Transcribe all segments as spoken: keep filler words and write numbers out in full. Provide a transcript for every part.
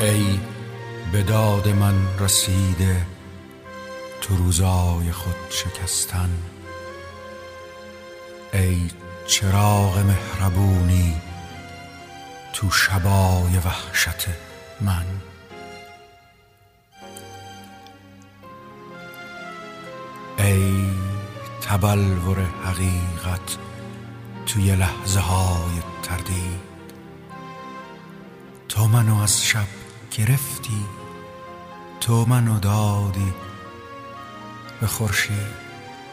ای به داد من رسیده تو روزای خود شکستن، ای چراغ مهربونی تو شبای وحشت من. ای تبلور حقیقت توی لحظه های تردید، تو منو از شب گرفتی، تو منو دادی به خورشید.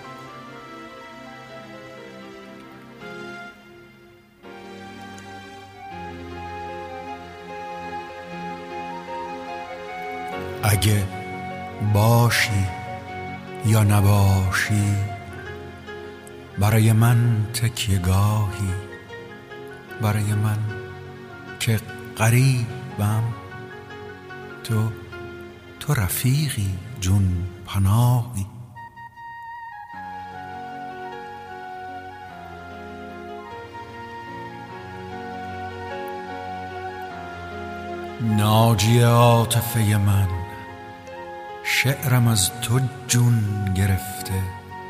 اگه باشی یا نباشی برای من تکیه گاهی، برای من که غریبم، تو تو رفیقی جون پناهی. ناجی عاطفه من، شعرم از تو جون گرفته،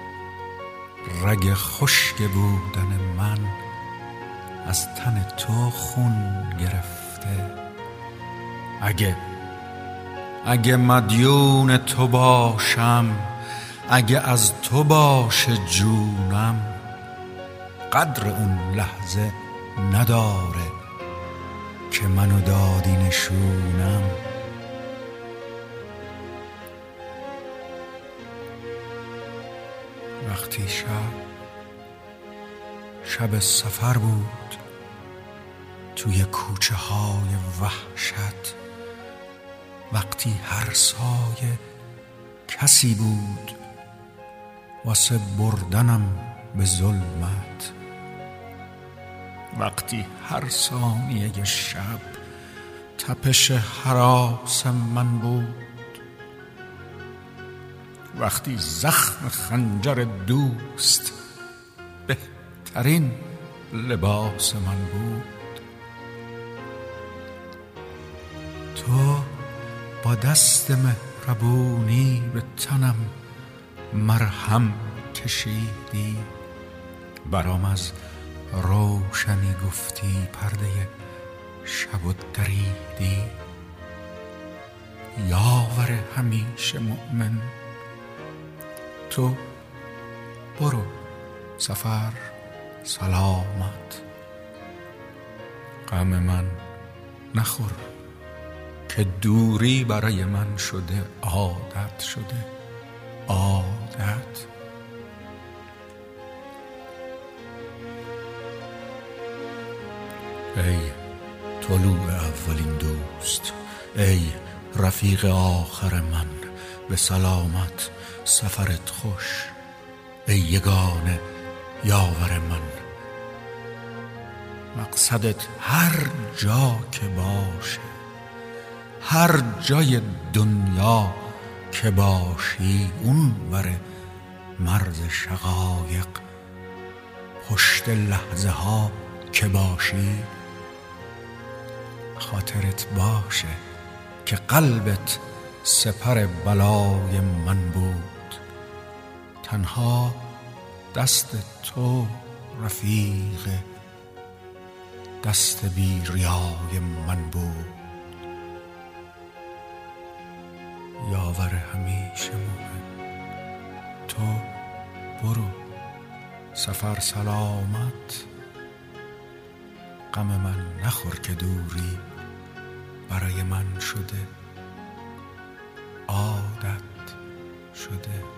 رگ خشک بودن من از تن تو خون گرفته. اگه اگه مدیون تو باشم، اگه از تو باشه جونم، قدر اون لحظه نداره که منو دادی نشونم. وقتی شب شب سفر بود توی کوچه های وحشت، وقتی هر سایه کسی بود واسه بردنم به ظلمت، وقتی هر ثانیه شب تپش هراس من بود، وقتی زخم خنجر دوست بهترین لباس من بود، تو با دست مهربونی به تنم مرهم کشیدی، برام از روشنی گفتی پرده شب و دریدی. یاور همیشه مؤمن، تو برو سفر سلامت، غم من نخور که دوری برای من شده عادت، شده عادت. ای طلوع اولین دوست، ای رفیق آخر من، به سلامت سفرت خوش، ای یگانه یاور من. مقصدت هر جا که باشه، هر جای دنیا که باشی، اون ور مرز شقایق پشت لحظه ها که باشی، خاطرت باشه که قلبت سپر بلای من بود، تنها دست تو رفیق دست بی ریای من بود. یاور همیشه مومن، تو برو سفر سلامت، غم من نخور که دوری برای من شده عادت، شده